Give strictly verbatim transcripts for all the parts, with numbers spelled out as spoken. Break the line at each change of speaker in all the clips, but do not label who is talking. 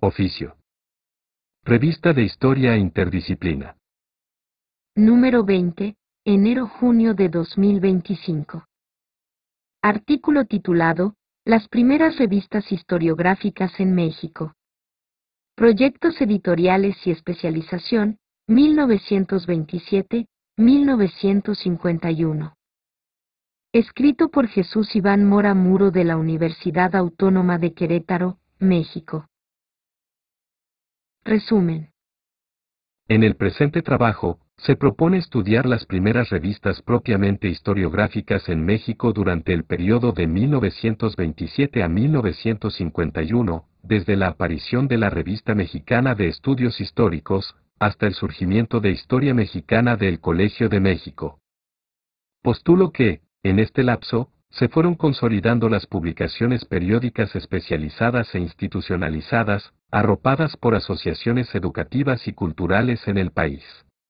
Oficio. Revista de Historia e Interdisciplina.
Número veinte, enero-junio de dos mil veinticinco. Artículo titulado, Las primeras revistas historiográficas en México. Proyectos editoriales y especialización, mil novecientos veintisiete a mil novecientos cincuenta y uno. Escrito por Jesús Iván Mora Muro de la Universidad Autónoma de Querétaro, México. Resumen.
En el presente trabajo, se propone estudiar las primeras revistas propiamente historiográficas en México durante el periodo de mil novecientos veintisiete a mil novecientos cincuenta y uno, desde la aparición de la Revista Mexicana de Estudios Históricos, hasta el surgimiento de Historia Mexicana del Colegio de México. Postulo que, en este lapso, se fueron consolidando las publicaciones periódicas especializadas e institucionalizadas, arropadas por asociaciones educativas y culturales en el país.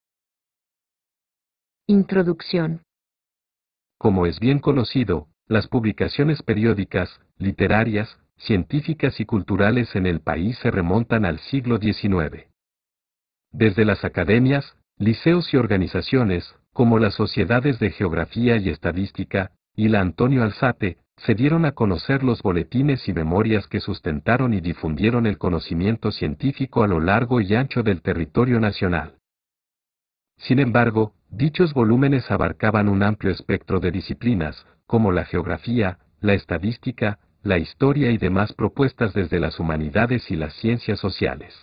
Introducción.
Como es bien conocido, las publicaciones periódicas, literarias, científicas y culturales en el país se remontan al siglo diecinueve. Desde las academias, liceos y organizaciones, como las Sociedades de Geografía y Estadística, y la Antonio Alzate, se dieron a conocer los boletines y memorias que sustentaron y difundieron el conocimiento científico a lo largo y ancho del territorio nacional. Sin embargo, dichos volúmenes abarcaban un amplio espectro de disciplinas, como la geografía, la estadística, la historia y demás propuestas desde las humanidades y las ciencias sociales.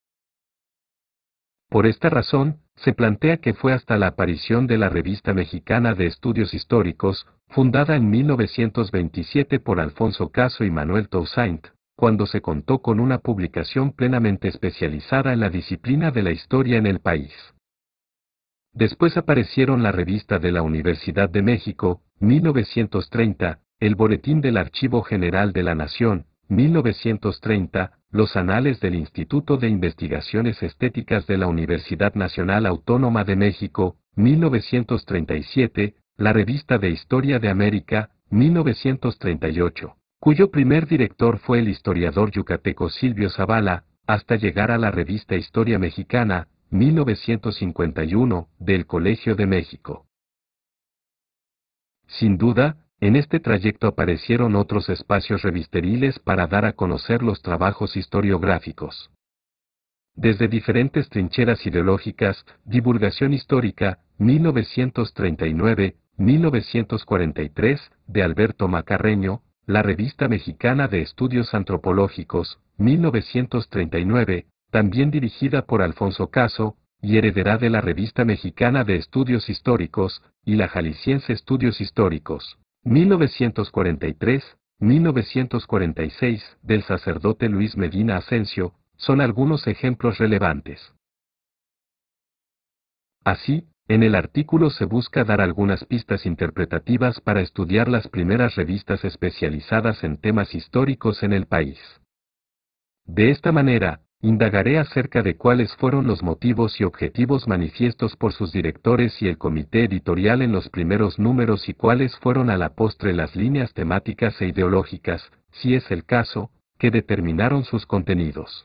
Por esta razón, se plantea que fue hasta la aparición de la Revista Mexicana de Estudios Históricos, fundada en mil novecientos veintisiete por Alfonso Caso y Manuel Toussaint, cuando se contó con una publicación plenamente especializada en la disciplina de la historia en el país. Después aparecieron la Revista de la Universidad de México, mil novecientos treinta, el Boletín del Archivo General de la Nación, mil novecientos treinta, los Anales del Instituto de Investigaciones Estéticas de la Universidad Nacional Autónoma de México, mil novecientos treinta y siete, la Revista de Historia de América, mil novecientos treinta y ocho, cuyo primer director fue el historiador yucateco Silvio Zavala, hasta llegar a la Revista Historia Mexicana, mil novecientos cincuenta y uno, del Colegio de México. Sin duda, en este trayecto aparecieron otros espacios revisteriles para dar a conocer los trabajos historiográficos. Desde diferentes trincheras ideológicas, Divulgación Histórica, mil novecientos treinta y nueve a mil novecientos cuarenta y tres, de Alberto Macarreño, la Revista Mexicana de Estudios Antropológicos, mil novecientos treinta y nueve, también dirigida por Alfonso Caso, y heredera de la Revista Mexicana de Estudios Históricos, y la Jalisciense Estudios Históricos, mil novecientos cuarenta y tres a mil novecientos cuarenta y seis, del sacerdote Luis Medina Asensio, son algunos ejemplos relevantes. Así, en el artículo se busca dar algunas pistas interpretativas para estudiar las primeras revistas especializadas en temas históricos en el país. De esta manera, indagaré acerca de cuáles fueron los motivos y objetivos manifiestos por sus directores y el comité editorial en los primeros números y cuáles fueron a la postre las líneas temáticas e ideológicas, si es el caso, que determinaron sus contenidos.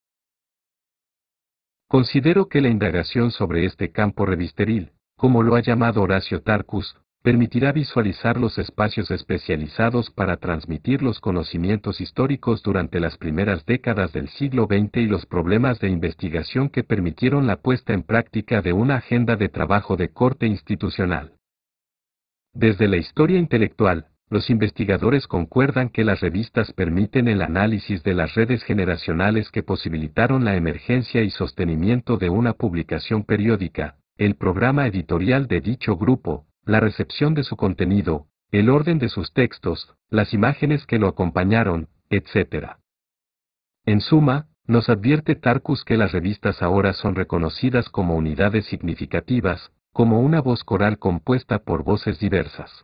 Considero que la indagación sobre este campo revisteril, como lo ha llamado Horacio Tarcus, permitirá visualizar los espacios especializados para transmitir los conocimientos históricos durante las primeras décadas del siglo veinte y los problemas de investigación que permitieron la puesta en práctica de una agenda de trabajo de corte institucional. Desde la historia intelectual, los investigadores concuerdan que las revistas permiten el análisis de las redes generacionales que posibilitaron la emergencia y sostenimiento de una publicación periódica, el programa editorial de dicho grupo, la recepción de su contenido, el orden de sus textos, las imágenes que lo acompañaron, etcétera. En suma, nos advierte Tarcus que las revistas ahora son reconocidas como unidades significativas, como una voz coral compuesta por voces diversas.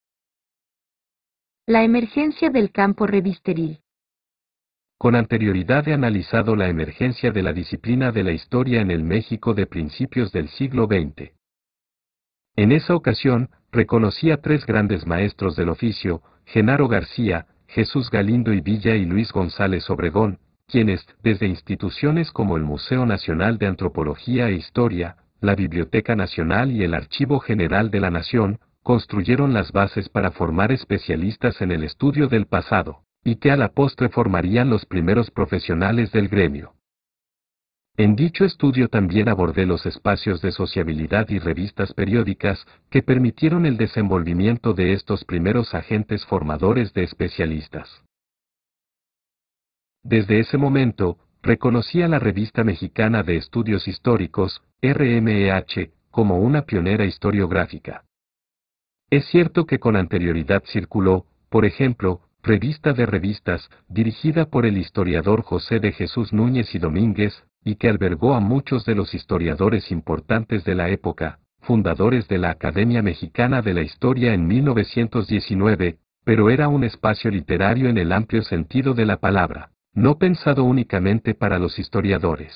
La emergencia del campo revisteril.
Con anterioridad he analizado la emergencia de la disciplina de la historia en el México de principios del siglo veinte. En esa ocasión, reconocí a tres grandes maestros del oficio, Genaro García, Jesús Galindo y Villa y Luis González Obregón, quienes, desde instituciones como el Museo Nacional de Antropología e Historia, la Biblioteca Nacional y el Archivo General de la Nación, construyeron las bases para formar especialistas en el estudio del pasado, y que a la postre formarían los primeros profesionales del gremio. En dicho estudio también abordé los espacios de sociabilidad y revistas periódicas que permitieron el desenvolvimiento de estos primeros agentes formadores de especialistas. Desde ese momento, reconocí a la Revista Mexicana de Estudios Históricos, R M E H, como una pionera historiográfica. Es cierto que con anterioridad circuló, por ejemplo, Revista de Revistas, dirigida por el historiador José de Jesús Núñez y Domínguez, y que albergó a muchos de los historiadores importantes de la época, fundadores de la Academia Mexicana de la Historia en mil novecientos diecinueve, pero era un espacio literario en el amplio sentido de la palabra, no pensado únicamente para los historiadores.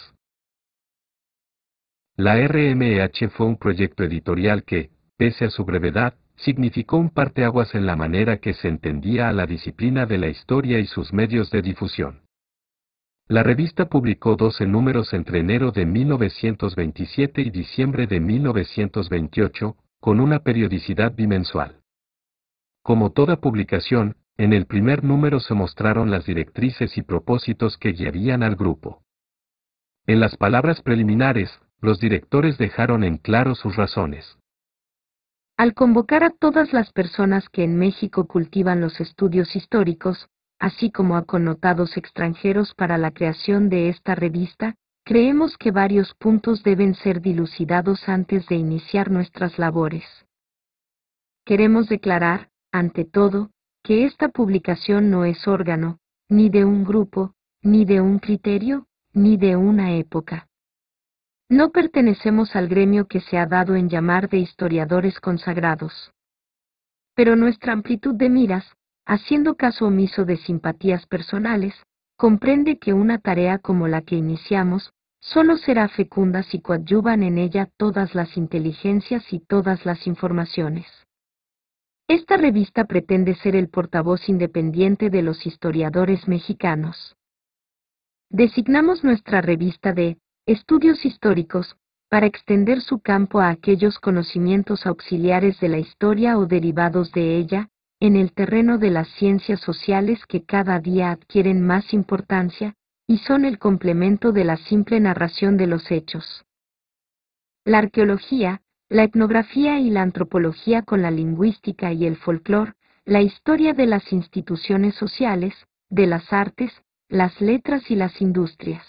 La R M E H fue un proyecto editorial que, pese a su brevedad, significó un parteaguas en la manera que se entendía a la disciplina de la historia y sus medios de difusión. La revista publicó doce números entre enero de mil novecientos veintisiete y diciembre de mil novecientos veintiocho, con una periodicidad bimensual. Como toda publicación, en el primer número se mostraron las directrices y propósitos que guiarían al grupo. En las palabras preliminares, los directores dejaron en claro sus razones.
Al convocar a todas las personas que en México cultivan los estudios históricos, así como a connotados extranjeros para la creación de esta revista, creemos que varios puntos deben ser dilucidados antes de iniciar nuestras labores. Queremos declarar, ante todo, que esta publicación no es órgano, ni de un grupo, ni de un criterio, ni de una época. No pertenecemos al gremio que se ha dado en llamar de historiadores consagrados. Pero nuestra amplitud de miras, haciendo caso omiso de simpatías personales, comprende que una tarea como la que iniciamos, solo será fecunda si coadyuvan en ella todas las inteligencias y todas las informaciones. Esta revista pretende ser el portavoz independiente de los historiadores mexicanos. Designamos nuestra revista de Estudios Históricos para extender su campo a aquellos conocimientos auxiliares de la historia o derivados de ella, en el terreno de las ciencias sociales que cada día adquieren más importancia, y son el complemento de la simple narración de los hechos. La arqueología, la etnografía y la antropología con la lingüística y el folclore, la historia de las instituciones sociales, de las artes, las letras y las industrias.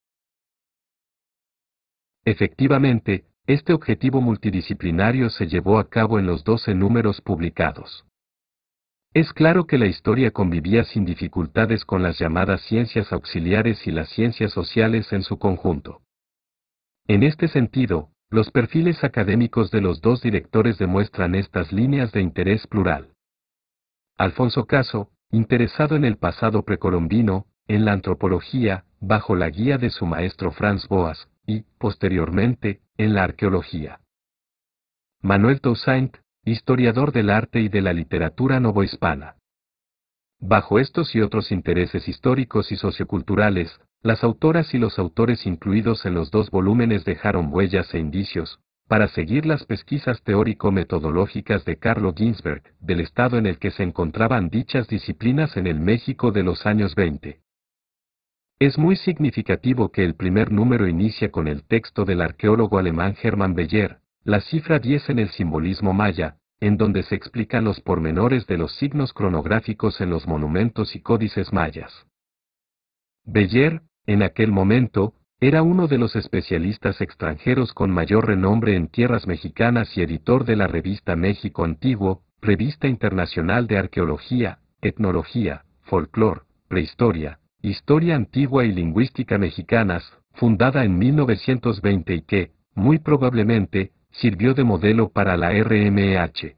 Efectivamente, este objetivo multidisciplinario se llevó a cabo en los doce números publicados. Es claro que la historia convivía sin dificultades con las llamadas ciencias auxiliares y las ciencias sociales en su conjunto. En este sentido, los perfiles académicos de los dos directores demuestran estas líneas de interés plural. Alfonso Caso, interesado en el pasado precolombino, en la antropología, bajo la guía de su maestro Franz Boas, y, posteriormente, en la arqueología. Manuel Toussaint, historiador del arte y de la literatura novohispana. Bajo estos y otros intereses históricos y socioculturales, las autoras y los autores incluidos en los dos volúmenes dejaron huellas e indicios, para seguir las pesquisas teórico-metodológicas de Carlo Ginzburg, del estado en el que se encontraban dichas disciplinas en el México de los años veinte. Es muy significativo que el primer número inicia con el texto del arqueólogo alemán Hermann Beyer, la cifra diez en el simbolismo maya, en donde se explican los pormenores de los signos cronográficos en los monumentos y códices mayas. Beyer, en aquel momento, era uno de los especialistas extranjeros con mayor renombre en tierras mexicanas y editor de la revista México Antiguo, revista internacional de arqueología, etnología, folclore, prehistoria, historia antigua y lingüística mexicanas, fundada en mil novecientos veinte y que, muy probablemente, sirvió de modelo para la R M E H.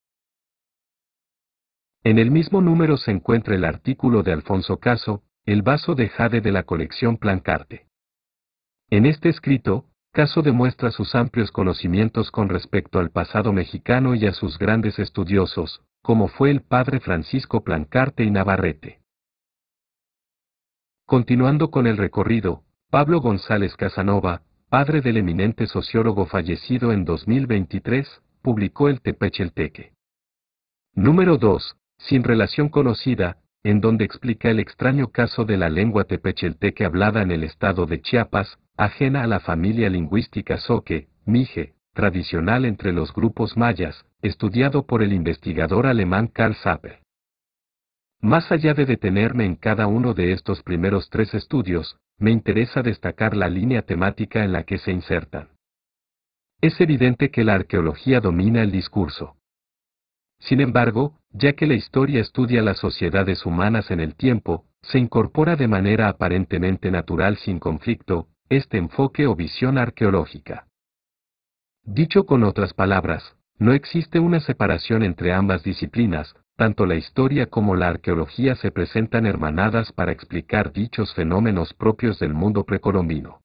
En el mismo número se encuentra el artículo de Alfonso Caso, El vaso de jade de la colección Plancarte. En este escrito, Caso demuestra sus amplios conocimientos con respecto al pasado mexicano y a sus grandes estudiosos, como fue el padre Francisco Plancarte y Navarrete. Continuando con el recorrido, Pablo González Casanova, padre del eminente sociólogo fallecido en dos mil veintitrés, publicó el Tepechelteque. Número dos. Sin relación conocida, en donde explica el extraño caso de la lengua tepechelteque hablada en el estado de Chiapas, ajena a la familia lingüística Zoque, Mije, tradicional entre los grupos mayas, estudiado por el investigador alemán Karl Zapper. Más allá de detenerme en cada uno de estos primeros tres estudios, me interesa destacar la línea temática en la que se insertan. Es evidente que la arqueología domina el discurso. Sin embargo, ya que la historia estudia las sociedades humanas en el tiempo, se incorpora de manera aparentemente natural sin conflicto, este enfoque o visión arqueológica. Dicho con otras palabras, no existe una separación entre ambas disciplinas, tanto la historia como la arqueología se presentan hermanadas para explicar dichos fenómenos propios del mundo precolombino.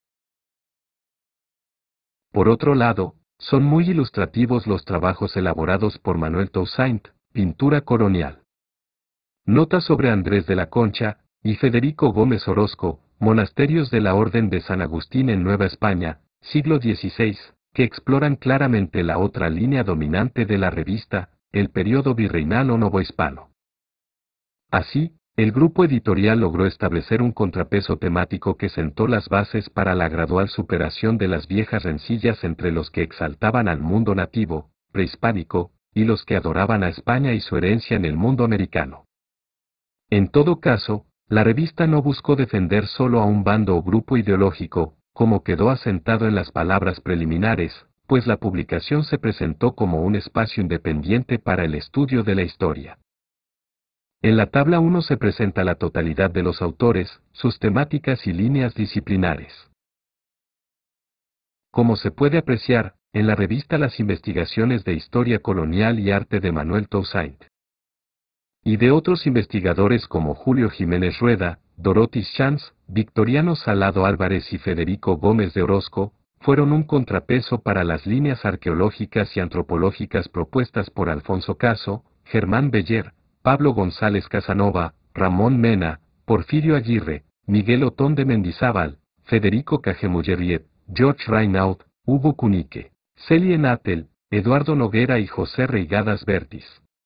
Por otro lado, son muy ilustrativos los trabajos elaborados por Manuel Toussaint, Pintura colonial. Nota sobre Andrés de la Concha y Federico Gómez Orozco, Monasterios de la Orden de San Agustín en Nueva España, siglo dieciséis, que exploran claramente la otra línea dominante de la revista, el periodo virreinal o novohispano. Así, el grupo editorial logró establecer un contrapeso temático que sentó las bases para la gradual superación de las viejas rencillas entre los que exaltaban al mundo nativo, prehispánico, y los que adoraban a España y su herencia en el mundo americano. En todo caso, la revista no buscó defender solo a un bando o grupo ideológico, como quedó asentado en las palabras preliminares, pues la publicación se presentó como un espacio independiente para el estudio de la historia. En la tabla uno se presenta la totalidad de los autores, sus temáticas y líneas disciplinares. Como se puede apreciar, en la revista las investigaciones de historia colonial y arte de Manuel Toussaint y de otros investigadores como Julio Jiménez Rueda, Dorothy Schanz, Victoriano Salado Álvarez y Federico Gómez de Orozco, fueron un contrapeso para las líneas arqueológicas y antropológicas propuestas por Alfonso Caso, Germán Beller, Pablo González Casanova, Ramón Mena, Porfirio Aguirre, Miguel Otón de Mendizábal, Federico Cajemujerriet, George Raynaud, Hugo Cunique, Celie Natel, Eduardo Noguera y José Reigadas Bertis.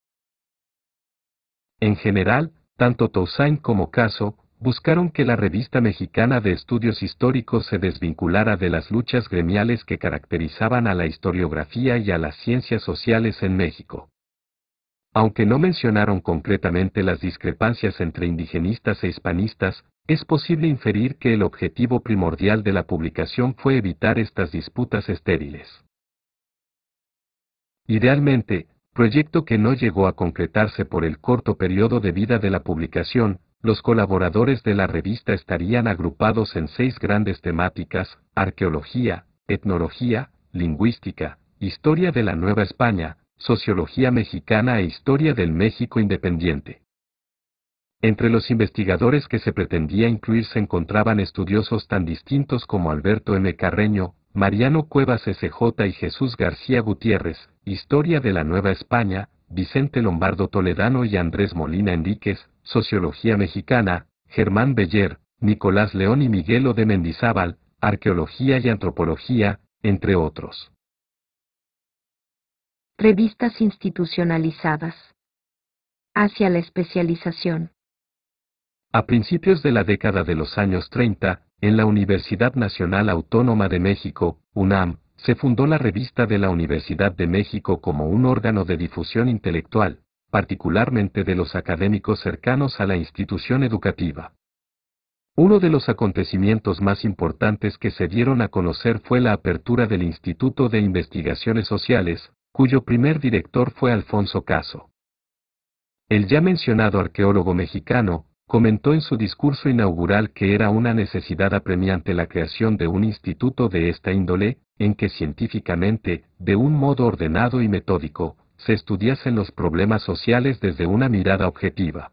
En general, tanto Toussaint como Caso buscaron que la revista mexicana de estudios históricos se desvinculara de las luchas gremiales que caracterizaban a la historiografía y a las ciencias sociales en México. Aunque no mencionaron concretamente las discrepancias entre indigenistas e hispanistas, es posible inferir que el objetivo primordial de la publicación fue evitar estas disputas estériles. Idealmente, proyecto que no llegó a concretarse por el corto periodo de vida de la publicación, los colaboradores de la revista estarían agrupados en seis grandes temáticas: arqueología, etnología, lingüística, historia de la Nueva España, sociología mexicana e historia del México independiente. Entre los investigadores que se pretendía incluir se encontraban estudiosos tan distintos como Alberto M. Carreño, Mariano Cuevas S J y Jesús García Gutiérrez, historia de la Nueva España, Vicente Lombardo Toledano y Andrés Molina Enríquez, sociología mexicana, Germán Beller, Nicolás León y Miguel de Mendizábal, arqueología y antropología, entre otros.
Revistas institucionalizadas. Hacia la especialización.
A principios de la década de los años treinta, en la Universidad Nacional Autónoma de México, UNAM, se fundó la Revista de la Universidad de México como un órgano de difusión intelectual, particularmente de los académicos cercanos a la institución educativa. Uno de los acontecimientos más importantes que se dieron a conocer fue la apertura del Instituto de Investigaciones Sociales, cuyo primer director fue Alfonso Caso. El ya mencionado arqueólogo mexicano comentó en su discurso inaugural que era una necesidad apremiante la creación de un instituto de esta índole, en que científicamente, de un modo ordenado y metódico, se estudiasen los problemas sociales desde una mirada objetiva.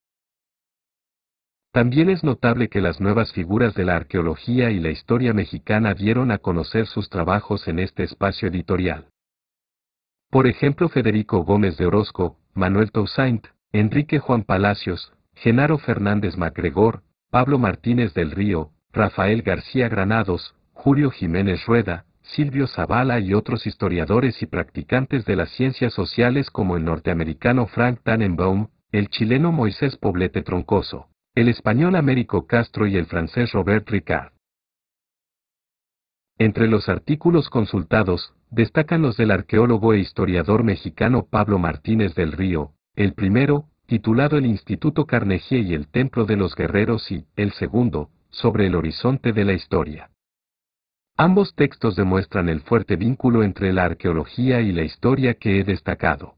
También es notable que las nuevas figuras de la arqueología y la historia mexicana dieron a conocer sus trabajos en este espacio editorial. Por ejemplo, Federico Gómez de Orozco, Manuel Toussaint, Enrique Juan Palacios, Genaro Fernández MacGregor, Pablo Martínez del Río, Rafael García Granados, Julio Jiménez Rueda, Silvio Zavala y otros historiadores y practicantes de las ciencias sociales como el norteamericano Frank Tannenbaum, el chileno Moisés Poblete Troncoso, el español Américo Castro y el francés Robert Ricard. Entre los artículos consultados, destacan los del arqueólogo e historiador mexicano Pablo Martínez del Río, el primero, titulado El Instituto Carnegie y el Templo de los Guerreros y, el segundo, sobre el horizonte de la historia. Ambos textos demuestran el fuerte vínculo entre la arqueología y la historia que he destacado.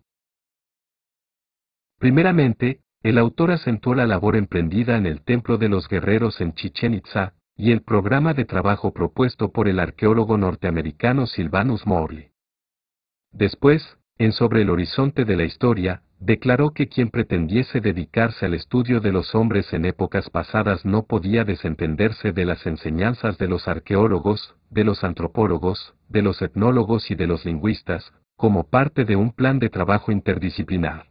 Primeramente, el autor acentuó la labor emprendida en el Templo de los Guerreros en Chichén Itzá, y el programa de trabajo propuesto por el arqueólogo norteamericano Sylvanus Morley. Después, en Sobre el horizonte de la historia, declaró que quien pretendiese dedicarse al estudio de los hombres en épocas pasadas no podía desentenderse de las enseñanzas de los arqueólogos, de los antropólogos, de los etnólogos y de los lingüistas, como parte de un plan de trabajo interdisciplinar.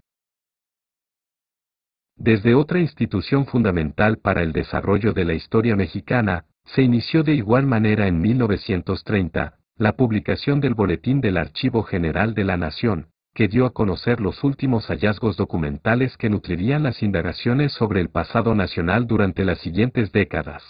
Desde otra institución fundamental para el desarrollo de la historia mexicana, se inició de igual manera en mil novecientos treinta, la publicación del Boletín del Archivo General de la Nación, que dio a conocer los últimos hallazgos documentales que nutrirían las indagaciones sobre el pasado nacional durante las siguientes décadas.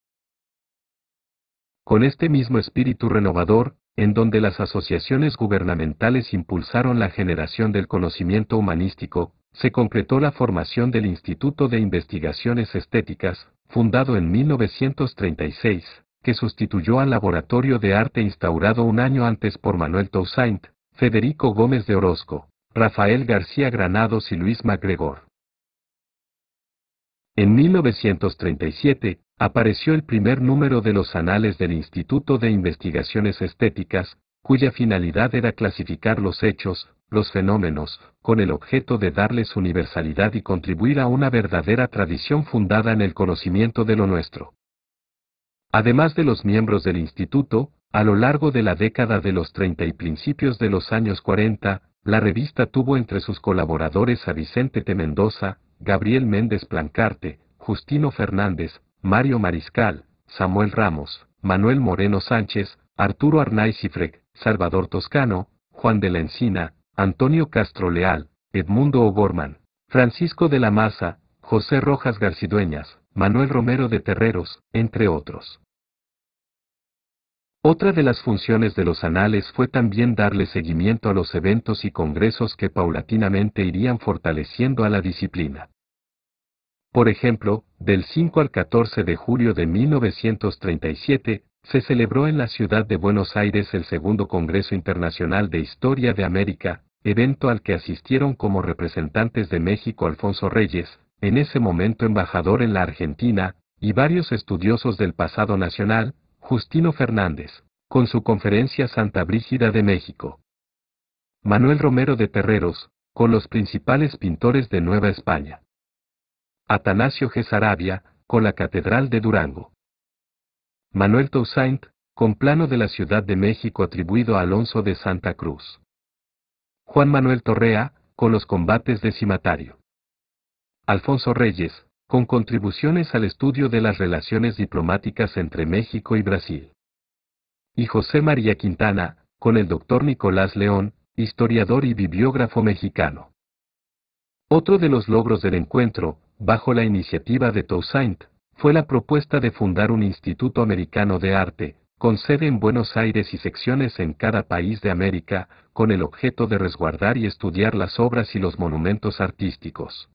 Con este mismo espíritu renovador, en donde las asociaciones gubernamentales impulsaron la generación del conocimiento humanístico, se concretó la formación del Instituto de Investigaciones Estéticas, fundado en mil novecientos treinta y seis, que sustituyó al Laboratorio de Arte instaurado un año antes por Manuel Toussaint, Federico Gómez de Orozco, Rafael García Granados y Luis MacGregor. En mil novecientos treinta y siete, apareció el primer número de los Anales del Instituto de Investigaciones Estéticas, cuya finalidad era clasificar los hechos, los fenómenos, con el objeto de darles universalidad y contribuir a una verdadera tradición fundada en el conocimiento de lo nuestro. Además de los miembros del instituto, a lo largo de la década de los treinta y principios de los años cuarenta, la revista tuvo entre sus colaboradores a Vicente T. Mendoza, Gabriel Méndez Plancarte, Justino Fernández, Mario Mariscal, Samuel Ramos, Manuel Moreno Sánchez, Arturo Arnaiz Cifrec, Salvador Toscano, Juan de la Encina, Antonio Castro Leal, Edmundo O'Gorman, Francisco de la Maza, José Rojas Garcidueñas, Manuel Romero de Terreros, entre otros. Otra de las funciones de los anales fue también darle seguimiento a los eventos y congresos que paulatinamente irían fortaleciendo a la disciplina. Por ejemplo, del cinco al catorce de julio de mil novecientos treinta y siete, se celebró en la ciudad de Buenos Aires el segundo Congreso Internacional de Historia de América, evento al que asistieron como representantes de México Alfonso Reyes, en ese momento embajador en la Argentina, y varios estudiosos del pasado nacional, Justino Fernández, con su conferencia Santa Brígida de México. Manuel Romero de Terreros, con los principales pintores de Nueva España. Atanasio G. Saravia, con la Catedral de Durango. Manuel Toussaint, con plano de la Ciudad de México atribuido a Alonso de Santa Cruz. Juan Manuel Torrea, con los combates de Cimatario. Alfonso Reyes, con contribuciones al estudio de las relaciones diplomáticas entre México y Brasil. Y José María Quintana, con el doctor Nicolás León, historiador y bibliógrafo mexicano. Otro de los logros del encuentro, bajo la iniciativa de Toussaint, fue la propuesta de fundar un Instituto Americano de Arte, con sede en Buenos Aires y secciones en cada país de América, con el objeto de resguardar y estudiar las obras y los monumentos artísticos.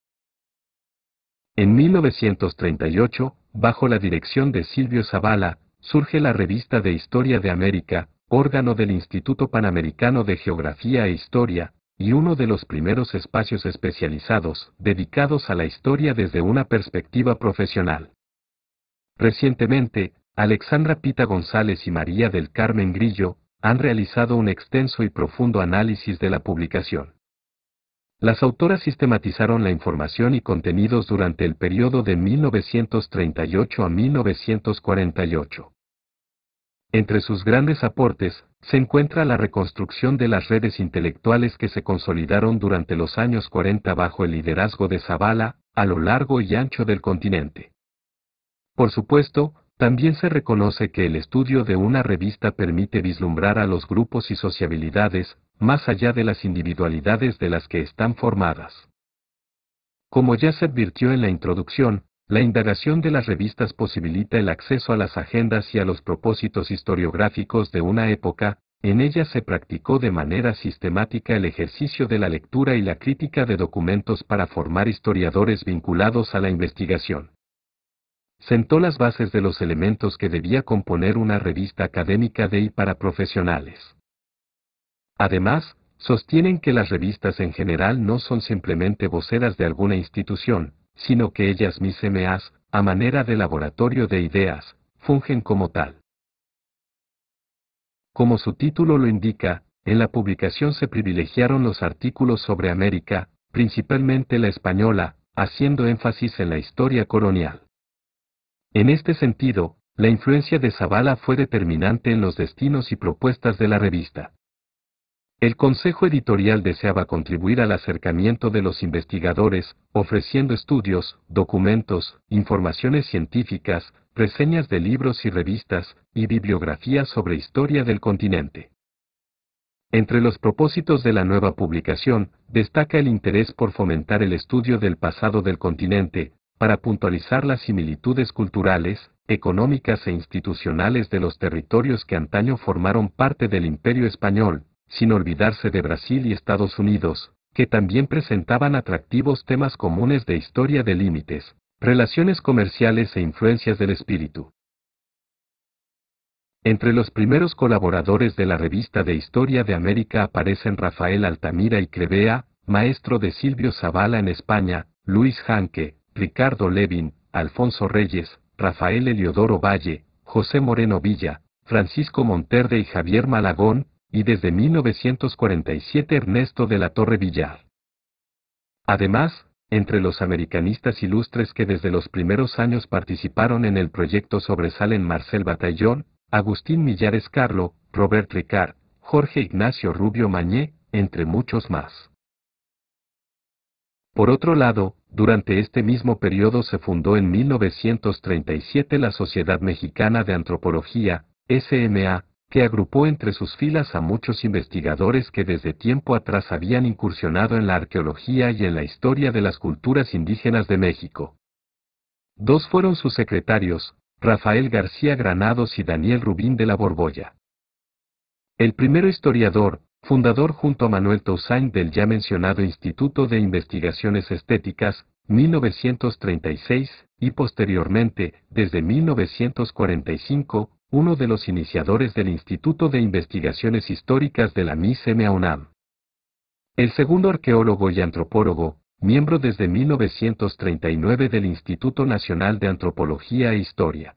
En mil novecientos treinta y ocho, bajo la dirección de Silvio Zavala, surge la Revista de Historia de América, órgano del Instituto Panamericano de Geografía e Historia, y uno de los primeros espacios especializados, dedicados a la historia desde una perspectiva profesional. Recientemente, Alexandra Pita González y María del Carmen Grillo, han realizado un extenso y profundo análisis de la publicación. Las autoras sistematizaron la información y contenidos durante el periodo de mil novecientos treinta y ocho a mil novecientos cuarenta y ocho. Entre sus grandes aportes, se encuentra la reconstrucción de las redes intelectuales que se consolidaron durante los años cuarenta bajo el liderazgo de Zavala, a lo largo y ancho del continente. Por supuesto, también se reconoce que el estudio de una revista permite vislumbrar a los grupos y sociabilidades, más allá de las individualidades de las que están formadas. Como ya se advirtió en la introducción, la indagación de las revistas posibilita el acceso a las agendas y a los propósitos historiográficos de una época. En ellas se practicó de manera sistemática el ejercicio de la lectura y la crítica de documentos para formar historiadores vinculados a la investigación. Sentó las bases de los elementos que debía componer una revista académica de y para profesionales. Además, sostienen que las revistas en general no son simplemente voceras de alguna institución, sino que ellas mismas, a manera de laboratorio de ideas, fungen como tal. Como su título lo indica, en la publicación se privilegiaron los artículos sobre América, principalmente la española, haciendo énfasis en la historia colonial. En este sentido, la influencia de Zavala fue determinante en los destinos y propuestas de la revista. El consejo editorial deseaba contribuir al acercamiento de los investigadores, ofreciendo estudios, documentos, informaciones científicas, reseñas de libros y revistas, y bibliografías sobre historia del continente. Entre los propósitos de la nueva publicación, destaca el interés por fomentar el estudio del pasado del continente, para puntualizar las similitudes culturales, económicas e institucionales de los territorios que antaño formaron parte del Imperio Español, sin olvidarse de Brasil y Estados Unidos, que también presentaban atractivos temas comunes de historia de límites, relaciones comerciales e influencias del espíritu. Entre los primeros colaboradores de la revista de Historia de América aparecen Rafael Altamira y Crevea, maestro de Silvio Zavala en España, Luis Janque, Ricardo Levin, Alfonso Reyes, Rafael Eliodoro Valle, José Moreno Villa, Francisco Monterde y Javier Malagón, y desde mil novecientos cuarenta y siete Ernesto de la Torre Villar. Además, entre los americanistas ilustres que desde los primeros años participaron en el proyecto sobresalen Marcel Batallón, Agustín Millares Carlo, Robert Ricard, Jorge Ignacio Rubio Mañé, entre muchos más. Por otro lado, durante este mismo periodo se fundó en mil novecientos treinta y siete la Sociedad Mexicana de Antropología, S M A, que agrupó entre sus filas a muchos investigadores que desde tiempo atrás habían incursionado en la arqueología y en la historia de las culturas indígenas de México. Dos fueron sus secretarios, Rafael García Granados y Daniel Rubín de la Borbolla. El primero historiador, fundador junto a Manuel Toussaint del ya mencionado Instituto de Investigaciones Estéticas, mil novecientos treinta y seis, y posteriormente, desde mil novecientos cuarenta y cinco, uno de los iniciadores del Instituto de Investigaciones Históricas de la misma UNAM. El segundo arqueólogo y antropólogo, miembro desde mil novecientos treinta y nueve del Instituto Nacional de Antropología e Historia.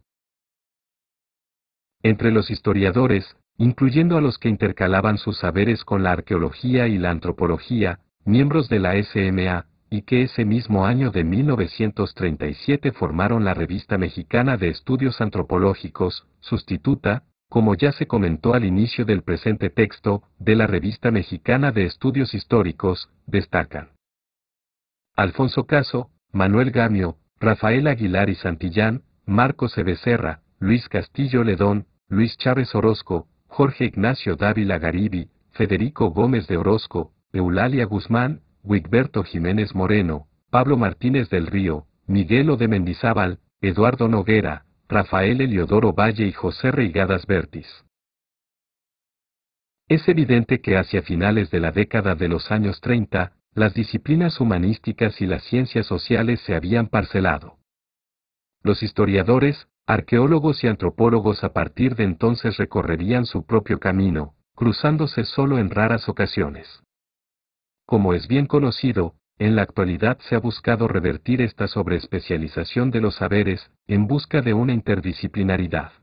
Entre los historiadores, incluyendo a los que intercalaban sus saberes con la arqueología y la antropología, miembros de la S M A, y que ese mismo año de mil novecientos treinta y siete formaron la Revista Mexicana de Estudios Antropológicos, sustituta, como ya se comentó al inicio del presente texto, de la Revista Mexicana de Estudios Históricos, destacan Alfonso Caso, Manuel Gamio, Rafael Aguilar y Santillán, Marcos E. Becerra, Luis Castillo Ledón, Luis Chávez Orozco, Jorge Ignacio Dávila Garibi, Federico Gómez de Orozco, Eulalia Guzmán, Wigberto Jiménez Moreno, Pablo Martínez del Río, Miguelo de Mendizábal, Eduardo Noguera, Rafael Eliodoro Valle y José Reigadas Bertis. Es evidente que hacia finales de la década de los años treinta, las disciplinas humanísticas y las ciencias sociales se habían parcelado. Los historiadores, arqueólogos y antropólogos a partir de entonces recorrerían su propio camino, cruzándose solo en raras ocasiones. Como es bien conocido, en la actualidad se ha buscado revertir esta sobreespecialización de los saberes, en busca de una interdisciplinaridad.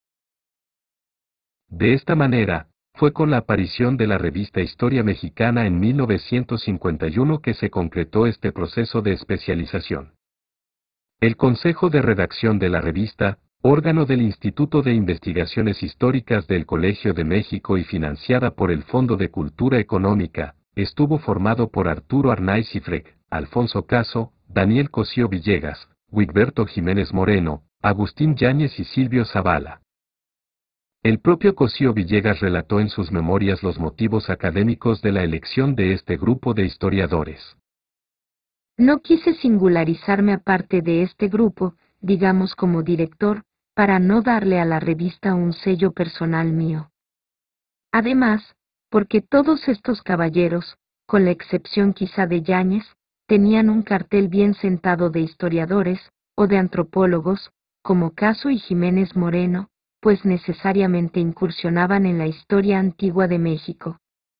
De esta manera, fue con la aparición de la revista Historia Mexicana en mil novecientos cincuenta y uno que se concretó este proceso de especialización. El Consejo de Redacción de la revista, órgano del Instituto de Investigaciones Históricas del Colegio de México y financiada por el Fondo de Cultura Económica, estuvo formado por Arturo Arnaiz y Freck, Alfonso Caso, Daniel Cosío Villegas, Wigberto Jiménez Moreno, Agustín Yáñez y Silvio Zavala. El propio Cosío Villegas relató en sus memorias los motivos académicos de la elección de este grupo de historiadores.
No quise singularizarme aparte de este grupo, digamos como director, para no darle a la revista un sello personal mío. Además, porque todos estos caballeros, con la excepción quizá de Yáñez, tenían un cartel bien sentado de historiadores, o de antropólogos, como Caso y Jiménez Moreno, pues necesariamente incursionaban en la historia antigua de México.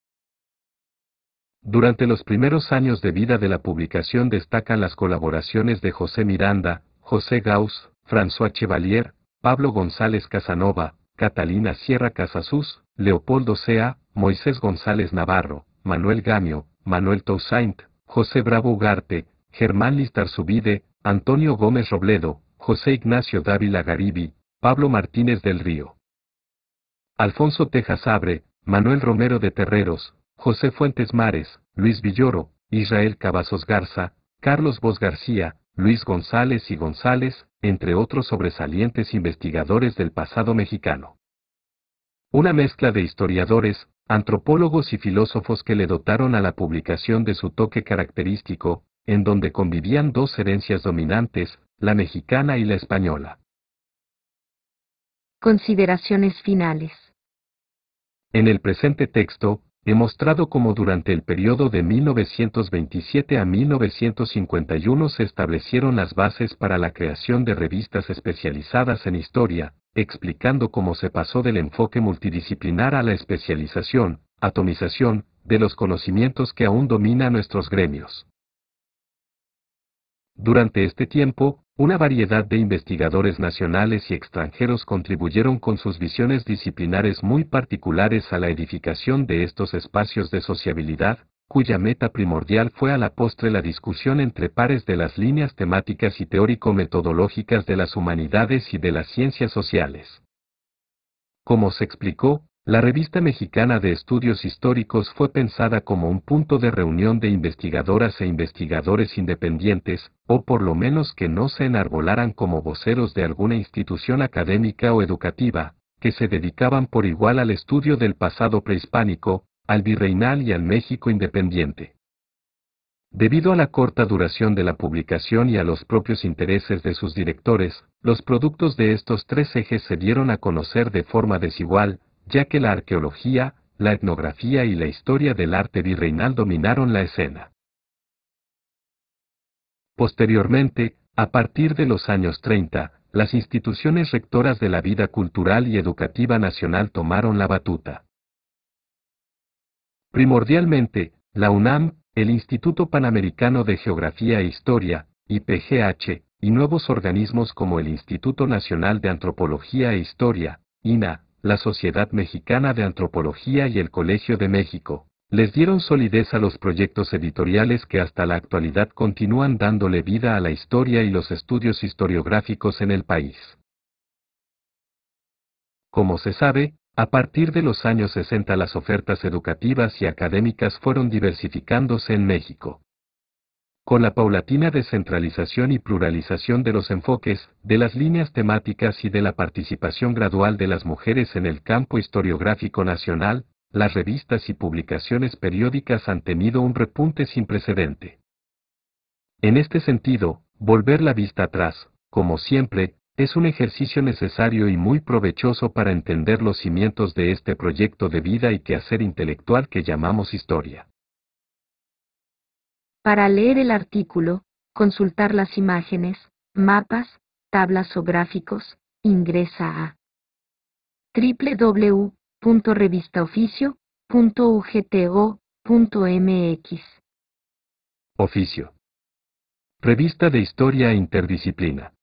Durante los primeros años de vida de la publicación destacan las colaboraciones de José Miranda, José Gauss, François Chevalier, Pablo González Casanova, Catalina Sierra Casasus, Leopoldo Sea, Moisés González Navarro, Manuel Gamio, Manuel Toussaint, José Bravo Ugarte, Germán Listarzubide, Antonio Gómez Robledo, José Ignacio Dávila Garibi, Pablo Martínez del Río, Alfonso Tejas Abre, Manuel Romero de Terreros, José Fuentes Mares, Luis Villoro, Israel Cavazos Garza, Carlos Vos García, Luis González y González, entre otros sobresalientes investigadores del pasado mexicano. Una mezcla de historiadores, antropólogos y filósofos que le dotaron a la publicación de su toque característico, en donde convivían dos herencias dominantes, la mexicana y la española.
Consideraciones finales.
En el presente texto, he mostrado cómo durante el periodo de mil novecientos veintisiete a mil novecientos cincuenta y uno se establecieron las bases para la creación de revistas especializadas en historia, explicando cómo se pasó del enfoque multidisciplinar a la especialización, atomización, de los conocimientos que aún domina nuestros gremios. Durante este tiempo, una variedad de investigadores nacionales y extranjeros contribuyeron con sus visiones disciplinares muy particulares a la edificación de estos espacios de sociabilidad, cuya meta primordial fue a la postre la discusión entre pares de las líneas temáticas y teórico-metodológicas de las humanidades y de las ciencias sociales. Como se explicó, la Revista Mexicana de Estudios Históricos fue pensada como un punto de reunión de investigadoras e investigadores independientes, o por lo menos que no se enarbolaran como voceros de alguna institución académica o educativa, que se dedicaban por igual al estudio del pasado prehispánico, al virreinal y al México independiente. Debido a la corta duración de la publicación y a los propios intereses de sus directores, los productos de estos tres ejes se dieron a conocer de forma desigual, ya que la arqueología, la etnografía y la historia del arte virreinal dominaron la escena. Posteriormente, a partir de los años treinta, las instituciones rectoras de la vida cultural y educativa nacional tomaron la batuta. Primordialmente, la UNAM, el Instituto Panamericano de Geografía e Historia, I P G H, y nuevos organismos como el Instituto Nacional de Antropología e Historia, I N A, la Sociedad Mexicana de Antropología y el Colegio de México, les dieron solidez a los proyectos editoriales que hasta la actualidad continúan dándole vida a la historia y los estudios historiográficos en el país. Como se sabe, a partir de los años sesenta las ofertas educativas y académicas fueron diversificándose en México. Con la paulatina descentralización y pluralización de los enfoques, de las líneas temáticas y de la participación gradual de las mujeres en el campo historiográfico nacional, las revistas y publicaciones periódicas han tenido un repunte sin precedente. En este sentido, volver la vista atrás, como siempre, es un ejercicio necesario y muy provechoso para entender los cimientos de este proyecto de vida y quehacer intelectual que llamamos historia.
Para leer el artículo, consultar las imágenes, mapas, tablas o gráficos, ingresa a doble u doble u doble u punto revistaoficio punto u g t o punto m x.
Oficio. Revista de Historia e Interdisciplina.